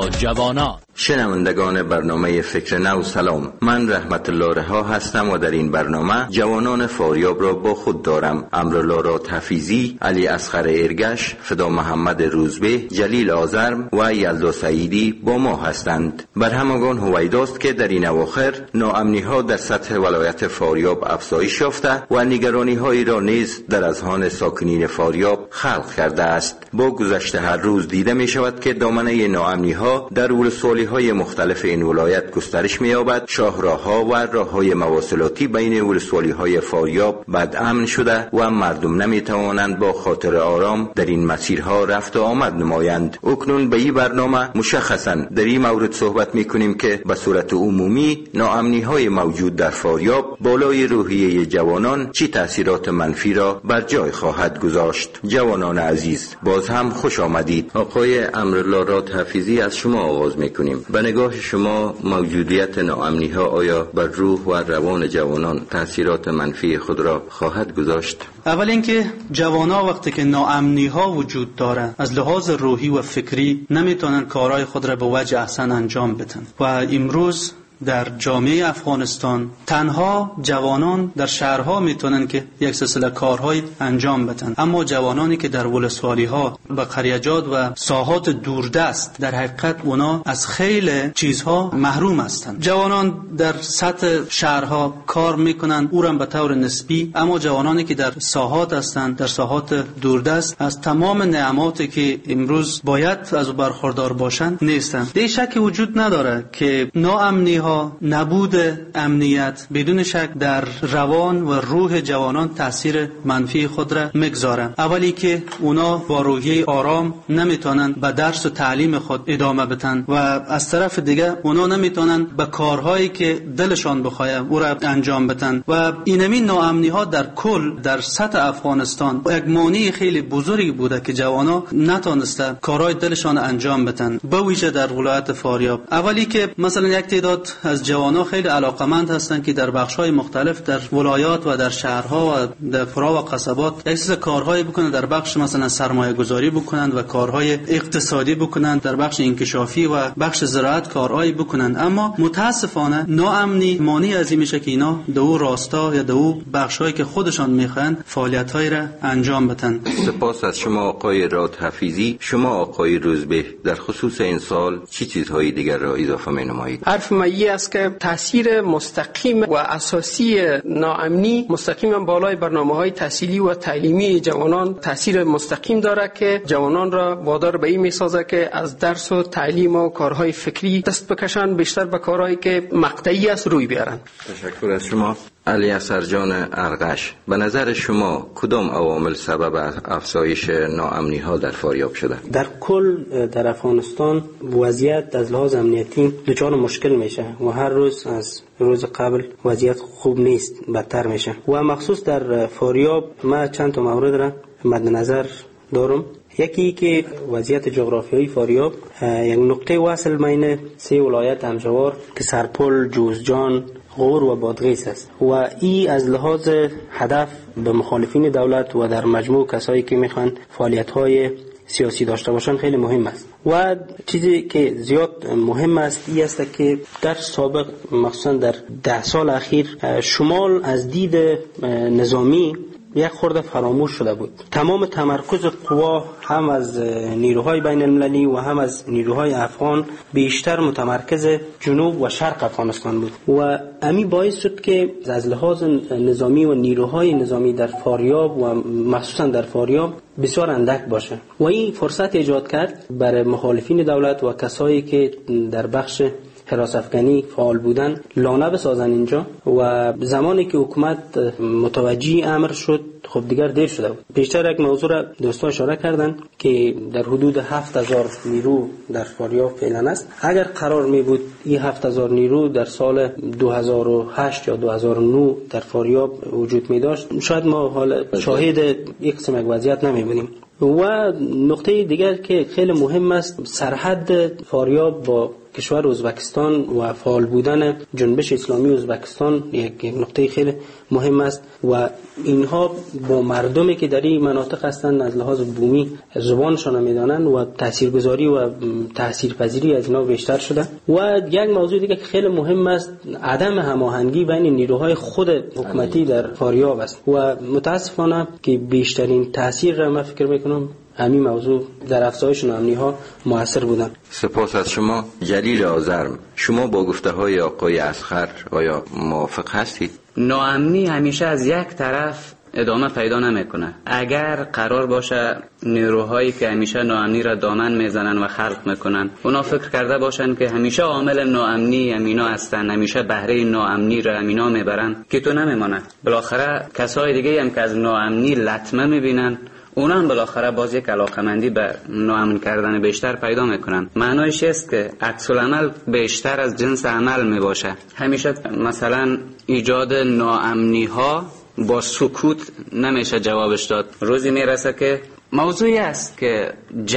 با جوانان. شنوندگان برنامه فکر نو سلام، من رحمت الله رها هستم و در این برنامه جوانان فاریاب را با خود دارم. امرالله راد حفیظی، علی اصغر ارگش، فدا محمد روزبه، جلیل آزرم و یلدا سعیدی با ما هستند. بر همگان هویداست که در این اواخر ناامنی ها در سطح ولایت فاریاب افزایش یافته و نگرانی هایی را نیز در اذهان ساکنین فاریاب خلق کرده است. با گذشت هر روز دیده می شود که دامنه ناامنی ها در ولسوالی های مختلف این ولایت گسترش می یابد. شاهراه‌ها و راه‌های مواصلاتی بین ولسوالی های فاریاب بدامن شده و مردم نمی توانند با خاطر آرام در این مسیرها رفت و آمد نمایند. اکنون به این برنامه مشخصاً در این مورد صحبت می کنیم که به صورت عمومی ناامنی های موجود در فاریاب بالای روحیه جوانان چه تأثیرات منفی را بر جای خواهد گذاشت. جوانان عزیز، باز هم خوش آمدید. آقای امرالله راد حفیظی، از شما آغاز می کنیم. به نگاه شما موجودیت ناامنی ها آیا بر روح و روان جوانان تأثیرات منفی خود را خواهد گذاشت؟ اول اینکه جوانا وقتی که ناامنی ها وجود داره از لحاظ روحی و فکری نمیتونن کارهای خود را به وجه احسن انجام بدن و امروز در جامعه افغانستان تنها جوانان در شهرها میتونن که یک سلسله کارهای انجام بدن، اما جوانانی که در ولسوالی ها و قریجات و ساحات دوردست در حقیقت اونا از خیلی چیزها محروم هستند. جوانان در سطح شهرها کار میکنن او را به طور نسبی، اما جوانانی که در ساحات هستند در ساحات دوردست از تمام نعماتی که امروز باید از برخوردار باشند نیستند. در شک وجود نداره که ناامنی ها، نبود امنیت بدون شک در روان و روح جوانان تاثیر منفی خود را میگذارن. اولی که اونا با روحیه آرام نمیتونن به درس و تعلیم خود ادامه بدن و از طرف دیگه اونا نمیتونن به کارهایی که دلشان بخواد او را انجام بدن و اینمی ناامنی ها در کل در سطح افغانستان یک مانع خیلی بزرگی بوده که جوانا نتونسته کارهای دلشان انجام بدن، به ویژه در ولایت فاریاب. اولی که مثلا یک تعداد از جوانان خیلی علاقمند هستند که در بخش‌های مختلف در ولایات و در شهرها و در فرا و قصبات احساس کارهای بکنند، در بخش مثلا سرمایه‌گذاری بکنند و کارهای اقتصادی بکنند، در بخش انکشافی و بخش زراعت کارهای بکنند. اما متاسفانه ناامنی مانع از این میشه که اینا دو راستا یا دو بخش‌هایی که خودشان میخوان فعالیت‌های را انجام بدن. سپاس از شما آقای راد حفیظی. شما آقای روزبه در خصوص این سال چه چیزهای دیگر را اضافه می‌نمایید؟ حرف مایی است که تاثیر مستقیم و اساسی ناامنی مستقیما بالای برنامه‌های تحصیلی و تعلیمی جوانان تاثیر مستقیم داره که جوانان را وادار به این می‌سازه که از درس و تعلیم و کارهای فکری دست بکشن، بیشتر به کارهایی که مقطعی است روی بیارن. تشکر از شما. علی اصغر جان ارگش، به نظر شما کدام عوامل سبب افزایش ناامنی ها در فاریاب شده؟ در کل در افغانستان وضعیت از لحاظ امنیتی دچار مشکل میشه و هر روز از روز قبل وضعیت خوب نیست، بدتر میشه و مخصوص در فاریاب ما چند تا مورد را مد نظر دارم. یکی که وضعیت جغرافیایی فاریاب یک نقطه وصل بین سه ولایت همجوار که سرپل، جوزجان، غور و بادغیس است و این از لحاظ هدف به مخالفین دولت و در مجموع کسایی که میخوان فعالیت‌های سیاسی داشته باشن خیلی مهم است. و چیزی که زیاد مهم است این است که در سابق مخصوصا در 10 سال اخیر شمال از دید نظامی یک خورده فراموش شده بود. تمام تمرکز قوا هم از نیروهای بین المللی و هم از نیروهای افغان بیشتر متمرکز جنوب و شرق افغانستان بود و امی باعث شد که از لحاظ نظامی و نیروهای نظامی در فاریاب و مخصوصا در فاریاب بسیار اندک باشه و این فرصت ایجاد کرد برای مخالفین دولت و کسایی که در بخش حراس افغانی فعال بودن لانه بسازن اینجا و زمانی که حکومت متوجه امر شد خب دیگر دیر شده بود. بیشتر یک موضوع را دوستان اشاره کردن که در حدود 7000 نیرو در فاریاب فعلا است. اگر قرار می بود این 7000 نیرو در سال 2008 یا 2009 در فاریاب وجود می داشت شاید ما حال شاهد یک قسم یک وضعیت نمی بودیم. و نقطه دیگر که خیلی مهم است سرحد فاریاب با کشور ازبکستان و فعال بودن جنبش اسلامی ازبکستان یک نقطه خیلی مهم است و اینها با مردمی که در این مناطق هستند از لحاظ بومی زبانشان میدانند و تاثیرگذاری و تاثیرپذیری از اینا بیشتر شده. و یک موضوع دیگه که خیلی مهم است عدم هماهنگی بین نیروهای خود حکومتی در فاریاب است و متاسفانه که بیشترین تاثیر را من فکر میکنم همین موضوع در افزایش ناامنی ها موثر بودن. سپاس از شما جلیل آذرم. شما با گفته های آقای اصغر آیا موافق هستید؟ ناامنی همیشه از یک طرف ادامه پیدا نمیکنه. اگر قرار باشه نیروهایی که همیشه ناامنی را دامن میزنن و خلق میکنن اونا فکر کرده باشن که همیشه عامل ناامنی همینا هستن، همیشه بهره ناامنی را همینا میبرن، که تو نمیمونه. بالاخره کسای دیگه هم که از ناامنی لطمه میبینن اونا هم بالاخره باز یک علاقمندی به ناامن کردن بیشتر پیدا میکنن. معنایش است که عکس العمل بیشتر از جنس عمل میباشه. همیشه مثلا ایجاد ناامنی ها با سکوت نمیشه جوابش داد. روزی میرسه که موضوعی است که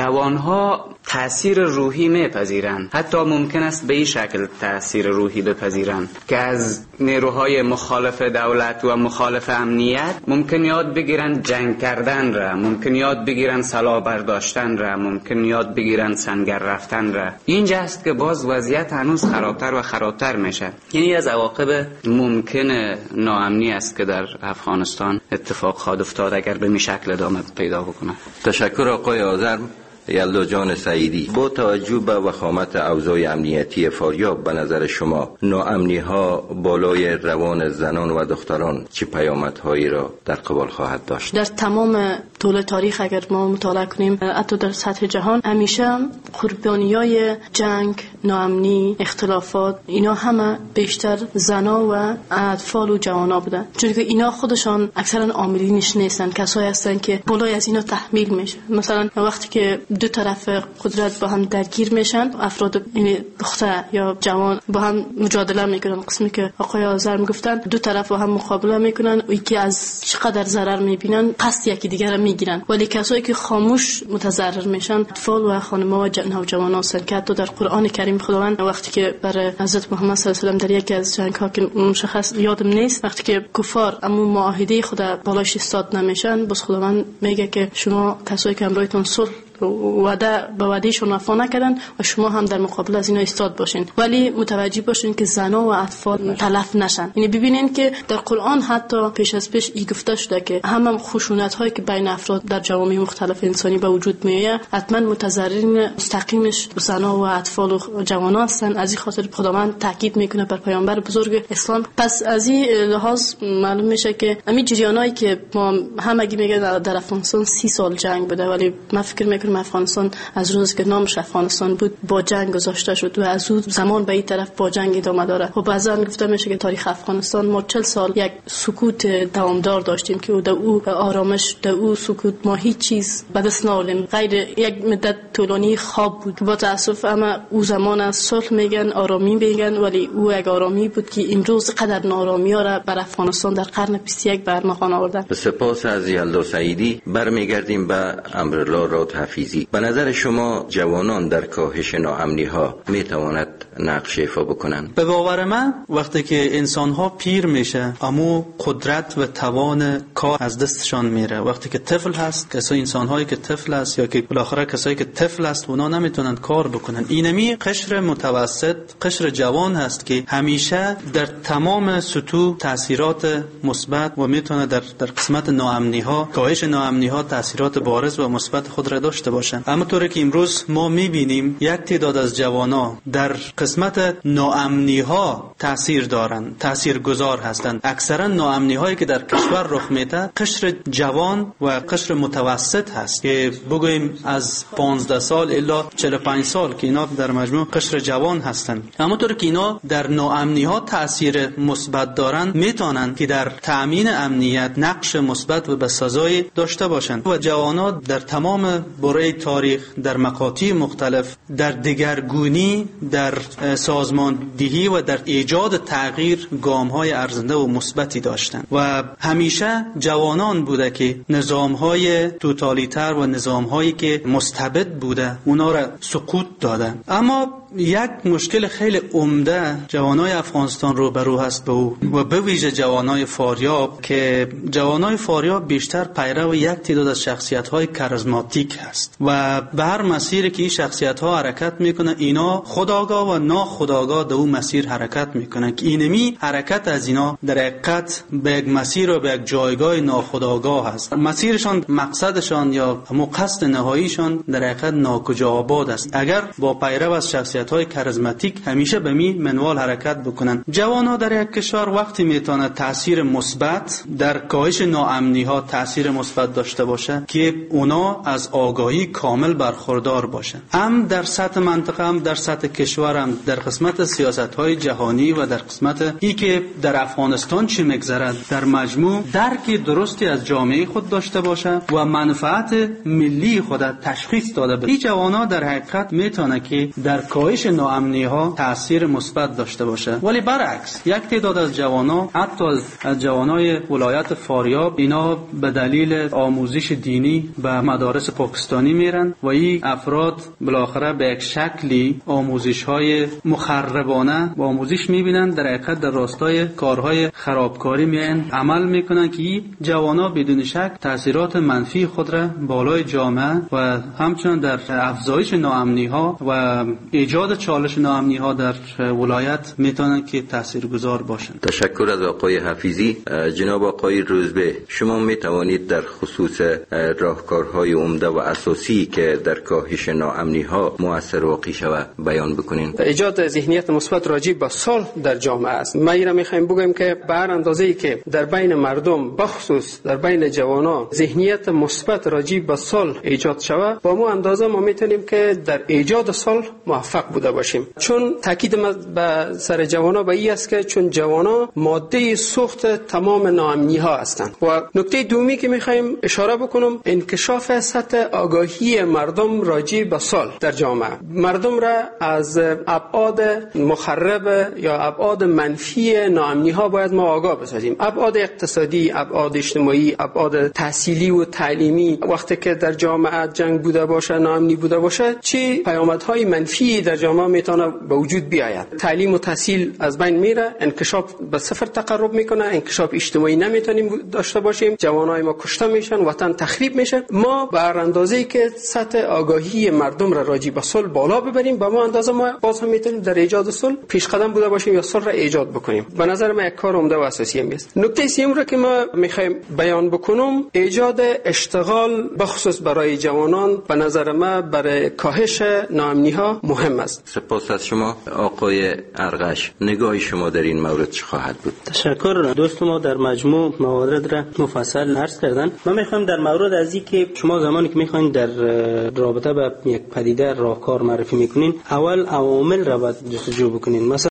جوانها تأثیر روحی میپذیرن، حتی ممکن است به این شکل تأثیر روحی بپذیرن که از نیروهای مخالف دولت و مخالف امنیت ممکن یاد بگیرن جنگ کردن را، ممکن یاد بگیرن سلاح برداشتن را، ممکن یاد بگیرن سنگر رفتن را. اینجا است که باز وضعیت هنوز خرابتر و خرابتر میشه. یعنی از عواقب ممکن ناامنی است که در افغانستان اتفاق خواهد افتاد اگر به این شکل ادامه پیدا بکنه. تشکر آقای آذرم. یلدا جان سعیدی، با توجه به وخامت اوضاع امنیتی فاریاب به نظر شما ناامنی ها بالای روان زنان و دختران چه پیامدهایی را در قبال خواهد داشت؟ در تمام طول تاریخ اگر ما مطالعه کنیم، حتی در سطح جهان، همیشه قربانیای جنگ، ناامنی، اختلافات، اینا همه بیشتر زنا و اطفال و جوانا بودن، چون که اینا خودشان اکثرا عاملینش نیستن، کسایی هستن که بالای از اینا تحمیل میشه. مثلا وقتی که دو طرف قدرت با هم درگیر میشن، افراد یعنی دختر یا جوان با هم مجادله میکنن، قسمی که آقای آذر میگفتن دو طرف با هم مقابله میکنن و یکی از چقدر ضرر میبینن قصد یکی دیگر رو میگیرن، ولی کسایی که خاموش متضرر میشن اطفال و خانم‌ها و نوجوانان هستند که حتی در قرآن کریم خداوند وقتی که برای حضرت محمد صلی الله علیه و آله در یکی از جنگ‌ها که مشخص یادم نیست، وقتی که کفار اما معاهده خدا بالاش ایستاد نمیشن، بس خداوند میگه که شما کسایی که همراهتون صلح به وعدهشون وفا نکردن و شما هم در مقابل از اینا ایستاد باشین، ولی متوجه باشین که زنا و اطفال تلف نشن. یعنی ببینین که در قرآن حتی پیش از پیش این گفته شده که هم خشونت هایی که بین افراد در جوامع مختلف انسانی به وجود میاد حتما متضررین مستقیمش زنا و اطفال و جوانان هستن. از این خاطر خداوند تاکید میکنه بر پیامبر بزرگ اسلام. پس از این لحاظ معلوم میشه که همین جریانایی که ما همگی میگن در افغانستان 30 سال جنگ بوده، ولی من فکر میکنم افغانستان از روز که نامش افغانستان بود با جنگ گذاشته شد و از اون زمان به این طرف با جنگ ادامه داره. و بعضا گفته میشه که تاریخ افغانستان ما 40 سال یک سکوت دوامدار داشتیم که در او آرامش، در او سکوت ما هیچ چیز به دست نآوردیم غیر یک مدت طولانی خواب بود. با تاسف اما او زمان از صلح میگن، آرامی میگن، ولی او یک آرامی بود که امروز قدر نارامی ها را بر افغانستان در قرن 21 برمغان آوردن. سپاس از یلدا سعیدی. برمیگردیم به امرالله راد حفیظی. به نظر شما جوانان در کاهش ناامنی ها می تواند نقش ایفا بکنند؟ به باور من وقتی که انسان ها پیر میشه اما قدرت و توان کار از دستشان میره. وقتی که طفل هست، کسای انسان هایی که طفل است یا که بالاخره کسایی که طفل است اونا نمیتونن کار بکنن. اینمی قشر متوسط، قشر جوان هست که همیشه در تمام سطوح تاثیرات مثبت و میتونه در قسمت ناامنی ها، کاهش ناامنی ها تاثیرات بارز و مثبت خود را داشته باشند. اما طوری که امروز ما میبینیم یک تعداد از جوانان در قسمت ناامنی ها تاثیر دارند، تاثیرگذار هستند. اکثرا ناامنی هایی که در کشور رخ میده قشر جوان و قشر متوسط هست که بگوییم از 15 سال الی 45 سال که اینا در مجموع قشر جوان هستند. اما طوری که اینا در ناامنی ها تاثیر مثبت دارند میتونند که در تامین امنیت نقش مثبت و بسزایی داشته باشند و جوانان در تمام برای دوره تاریخ در مقاطع مختلف در دگرگونی در سازماندهی و در ایجاد تغییر گام‌های ارزنده و مثبتی داشتند و همیشه جوانان بوده که نظام‌های توتالیتر و نظام‌هایی که مستبد بوده اونا را سقوط دادن. اما یک مشکل خیلی عمده جوانای افغانستان روبرو هست به او و به ویژه جوانای فاریاب که جوانای فاریاب بیشتر پیرو یک تعداد از شخصیت‌های کاریزماتیک هست و به هر مسیری که این شخصیت‌ها حرکت میکنه اینا خودآگاه و ناخودآگاه در اون مسیر حرکت میکنن که اینمی حرکت از اینا در حقیقت به یک مسیر و به یک جایگاه ناخودآگاه هست. مسیرشان، مقصدشان یا قصد نهاییشان در حقیقت ناکجا آباد است اگر با پیرو از شخصیت‌های کاریزماتیک همیشه به می منوال حرکت بکنن. جوان‌ها در یک کشور وقتی میتونه تاثیر مثبت در کاهش ناامنی‌ها تاثیر مثبت داشته باشه که اونا از آگاهی کامل برخوردار باشن. هم در سطح منطقه هم در سطح کشور هم در قسمت سیاست‌های جهانی و در قسمت ای که در افغانستان چه میگذرد در مجموع درک درستی از جامعه خود داشته باشه و منفعت ملی خود تشخیص داده باشه. این جوان‌ها در حقیقت میتونه که در کاهش ناامنی‌ها تاثیر مثبت داشته باشه. ولی برعکس یک تعداد از جوان‌ها حتی از جوانای ولایت فاریاب اینا به دلیل آموزش دینی به مدارس پاکستانی میرن و این افراد بالاخره به یک شکلی آموزش‌های مخربانه با آموزش میبینن در حقیقت در راستای کارهای خرابکاری میان عمل میکنن که این جوان‌ها بدون شک تاثیرات منفی خود را بالای جامعه و همچنین در افزایش ناامنی‌ها و ایجاد چالش ناامنی‌ها در ولایت میتونن که تاثیرگذار باشن. تشکر از آقای حفیظی. جناب آقای روزبه، شما میتوانید در خصوص راهکارهای عمده و اساسی که در کاهش ناامنی‌ها مؤثر واقع شود بیان بکنین؟ ایجاد ذهنیت مثبت راجع به صلح در جامعه است. ما ایرا میخوایم بگیم که به هر اندازه‌ای که در بین مردم بخصوص در بین جوانان ذهنیت مثبت راجع به صلح ایجاد شود با ما اندازه ما میتونیم که در ایجاد صلح موفق بوده باشیم. چون تاکید ما به سر جوانا به این است که چون جوانا ماده سوخت تمام ناامنی ها هستند. و نکته دومی که میخوایم اشاره بکنم انکشاف سطح آگاهی مردم راجع به صلح در جامعه. مردم را از ابعاد مخرب یا ابعاد منفی ناامنی ها باید ما آگاه بسازیم. ابعاد اقتصادی، ابعاد اجتماعی، ابعاد تحصیلی و تعلیمی. وقتی که در جامعه جنگ بوده باشه، ناامنی بوده باشه، چه پیامدهای منفی در جامعه میتونه به وجود بیاید. تعلیم و تحصیل از بین میره، انکشاف به صفر تقرب میکنه، انکشاف اجتماعی نمیتونیم داشته باشیم، جوانای ما کشته میشن، وطن تخریب میشه. ما به هر اندازه‌ای که سطح آگاهی مردم را راجع به صلح بالا ببریم، به ما اندازه ما باز هم میتونیم در ایجاد صلح پیش قدم بوده باشیم یا صلح را ایجاد بکنیم. به نظر من یک کار عمده و اساسی است. نکته سوم را که ما میخوایم بیان بکنم ایجاد اشتغال بخصوص برای جوانان به نظر من برای کاهش ناامنی ها مهم است. سپاس از شما. آقای ارغش، نگاه شما در این مورد چه خواهد بود؟ تشکر. دوست ما در مجموع موارد را مفصل عرض کردن. من میخوام در مورد از این که شما زمانی که میخواین در رابطه با یک پدیده راهکار معرفی میکنین اول عوامل را باید جستجو بکنین. مثلا